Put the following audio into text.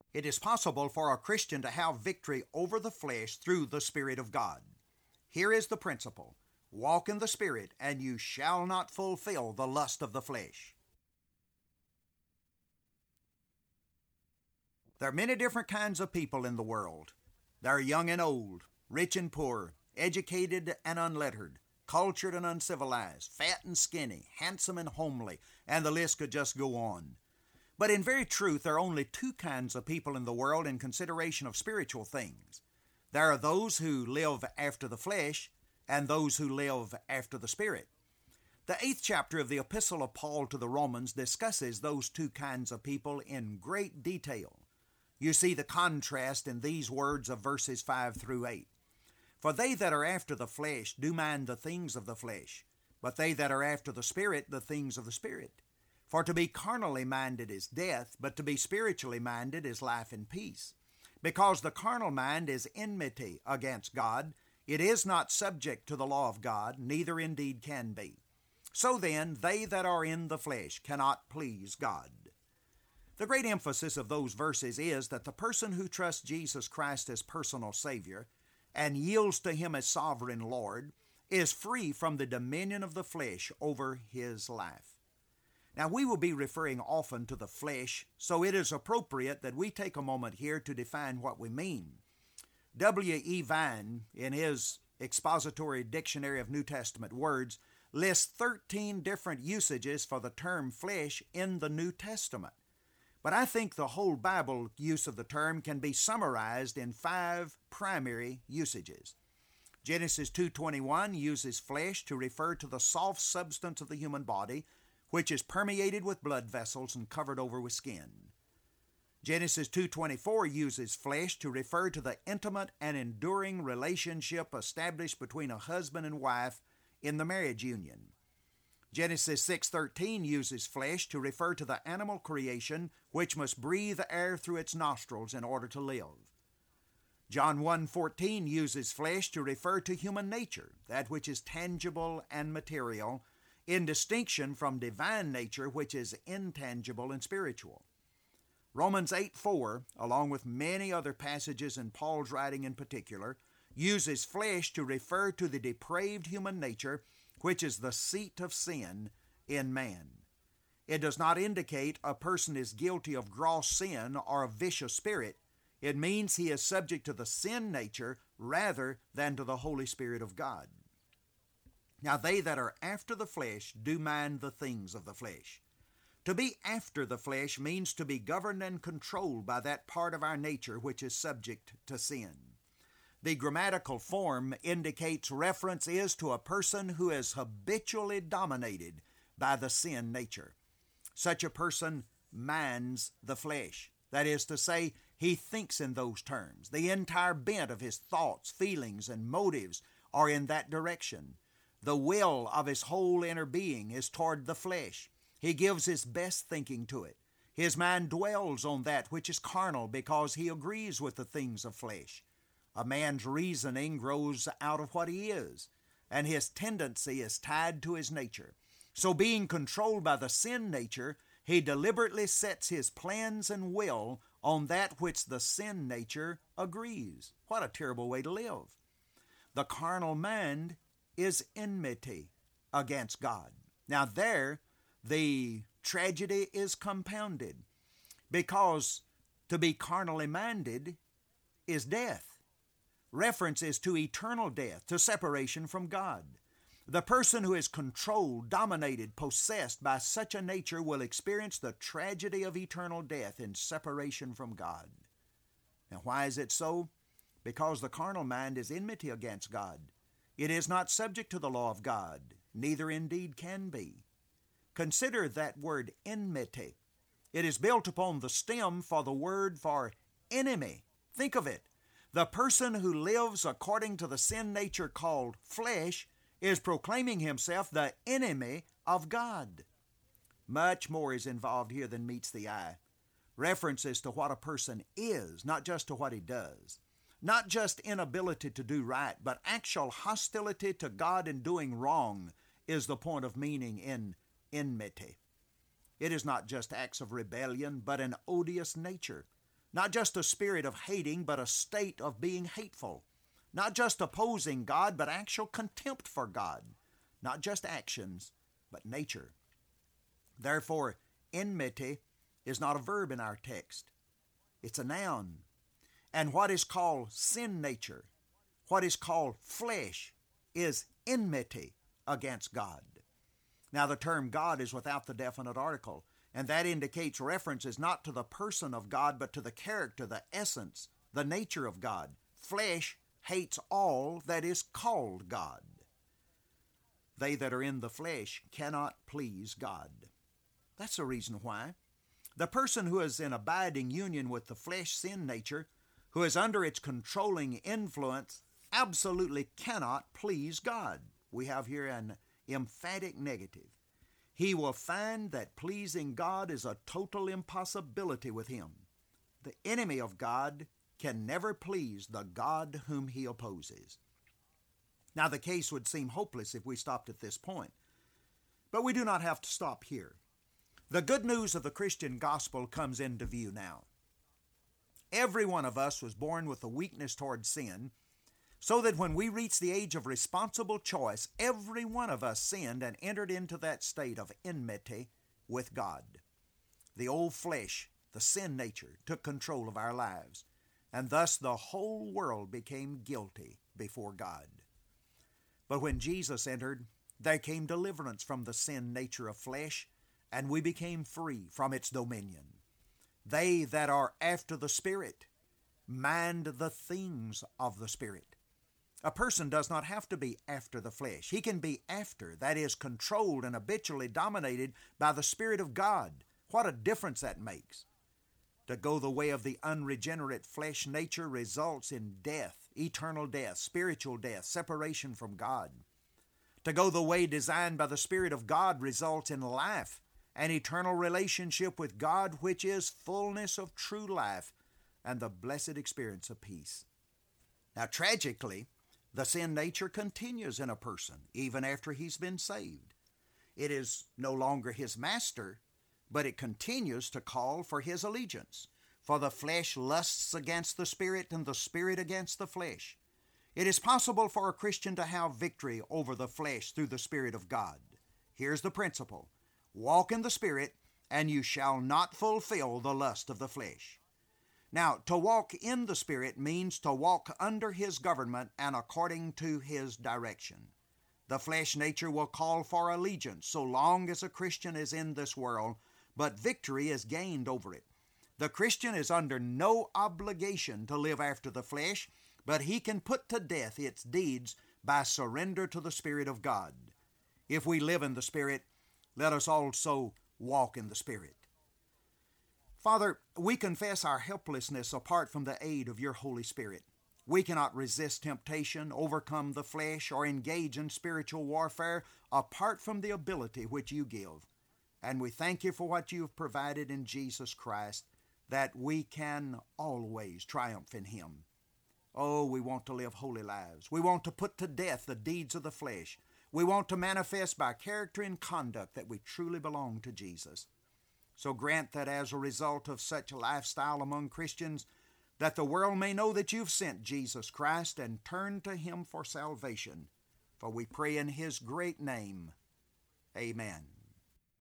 It is possible for a Christian to have victory over the flesh through the Spirit of God. Here is the principle: walk in the Spirit, and you shall not fulfill the lust of the flesh. There are many different kinds of people in the world. There are young and old, rich and poor, educated and unlettered, cultured and uncivilized, fat and skinny, handsome and homely, and the list could just go on. But in very truth, there are only two kinds of people in the world in consideration of spiritual things. There are those who live after the flesh and those who live after the Spirit. The 8th chapter of the Epistle of Paul to the Romans discusses those two kinds of people in great detail. You see the contrast in these words of verses 5 through 8. For they that are after the flesh do mind the things of the flesh, but they that are after the Spirit the things of the Spirit. For to be carnally minded is death, but to be spiritually minded is life and peace. Because the carnal mind is enmity against God, it is not subject to the law of God, neither indeed can be. So then, they that are in the flesh cannot please God. The great emphasis of those verses is that the person who trusts Jesus Christ as personal Savior and yields to Him as sovereign Lord is free from the dominion of the flesh over his life. Now, we will be referring often to the flesh, so it is appropriate that we take a moment here to define what we mean. W. E. Vine, in his Expository Dictionary of New Testament Words, lists 13 different usages for the term flesh in the New Testament. But I think the whole Bible use of the term can be summarized in 5 primary usages. Genesis 2:21 uses flesh to refer to the soft substance of the human body, which is permeated with blood vessels and covered over with skin. Genesis 2:24 uses flesh to refer to the intimate and enduring relationship established between a husband and wife in the marriage union. Genesis 6:13 uses flesh to refer to the animal creation which must breathe air through its nostrils in order to live. John 1:14 uses flesh to refer to human nature, that which is tangible and material, in distinction from divine nature, which is intangible and spiritual. Romans 8:4, along with many other passages in Paul's writing in particular, uses flesh to refer to the depraved human nature, which is the seat of sin in man. It does not indicate a person is guilty of gross sin or a vicious spirit. It means he is subject to the sin nature rather than to the Holy Spirit of God. Now, they that are after the flesh do mind the things of the flesh. To be after the flesh means to be governed and controlled by that part of our nature which is subject to sin. The grammatical form indicates reference is to a person who is habitually dominated by the sin nature. Such a person minds the flesh. That is to say, he thinks in those terms. The entire bent of his thoughts, feelings, and motives are in that direction. The will of his whole inner being is toward the flesh. He gives his best thinking to it. His mind dwells on that which is carnal because he agrees with the things of flesh. A man's reasoning grows out of what he is, and his tendency is tied to his nature. So being controlled by the sin nature, he deliberately sets his plans and will on that which the sin nature agrees. What a terrible way to live. The carnal mind is enmity against God. Now there, the tragedy is compounded, because to be carnally minded is death. Reference is to eternal death, to separation from God. The person who is controlled, dominated, possessed by such a nature will experience the tragedy of eternal death in separation from God. Now, why is it so? Because the carnal mind is enmity against God. It is not subject to the law of God, neither indeed can be. Consider that word enmity. It is built upon the stem for the word for enemy. Think of it. The person who lives according to the sin nature called flesh is proclaiming himself the enemy of God. Much more is involved here than meets the eye. References to what a person is, not just to what he does. Not just inability to do right, but actual hostility to God in doing wrong is the point of meaning in enmity. It is not just acts of rebellion, but an odious nature. Not just a spirit of hating, but a state of being hateful. Not just opposing God, but actual contempt for God. Not just actions, but nature. Therefore, enmity is not a verb in our text. It's a noun. And what is called sin nature, what is called flesh, is enmity against God. Now, the term God is without the definite article, and that indicates references not to the person of God, but to the character, the essence, the nature of God. Flesh hates all that is called God. They that are in the flesh cannot please God. That's the reason why. The person who is in abiding union with the flesh sin nature, who is under its controlling influence, absolutely cannot please God. We have here an emphatic negative. He will find that pleasing God is a total impossibility with him. The enemy of God can never please the God whom he opposes. Now, the case would seem hopeless if we stopped at this point, but we do not have to stop here. The good news of the Christian gospel comes into view now. Every one of us was born with a weakness toward sin, so that when we reach the age of responsible choice, every one of us sinned and entered into that state of enmity with God. The old flesh, the sin nature, took control of our lives, and thus the whole world became guilty before God. But when Jesus entered, there came deliverance from the sin nature of flesh, and we became free from its dominion. They that are after the Spirit mind the things of the Spirit. A person does not have to be after the flesh. He can be after, that is, controlled and habitually dominated by the Spirit of God. What a difference that makes. To go the way of the unregenerate flesh nature results in death, eternal death, spiritual death, separation from God. To go the way designed by the Spirit of God results in life, an eternal relationship with God, which is fullness of true life and the blessed experience of peace. Now, tragically, the sin nature continues in a person even after he's been saved. It is no longer his master, but it continues to call for his allegiance. For the flesh lusts against the Spirit, and the Spirit against the flesh. It is possible for a Christian to have victory over the flesh through the Spirit of God. Here's the principle. Walk in the Spirit, and you shall not fulfill the lust of the flesh. Now, to walk in the Spirit means to walk under His government and according to His direction. The flesh nature will call for allegiance so long as a Christian is in this world, but victory is gained over it. The Christian is under no obligation to live after the flesh, but he can put to death its deeds by surrender to the Spirit of God. If we live in the Spirit, let us also walk in the Spirit. Father, we confess our helplessness apart from the aid of your Holy Spirit. We cannot resist temptation, overcome the flesh, or engage in spiritual warfare apart from the ability which you give. And we thank you for what you have provided in Jesus Christ, that we can always triumph in Him. Oh, we want to live holy lives. We want to put to death the deeds of the flesh. We want to manifest by character and conduct that we truly belong to Jesus. So grant that as a result of such a lifestyle among Christians, that the world may know that you've sent Jesus Christ and turn to Him for salvation. For we pray in His great name. Amen.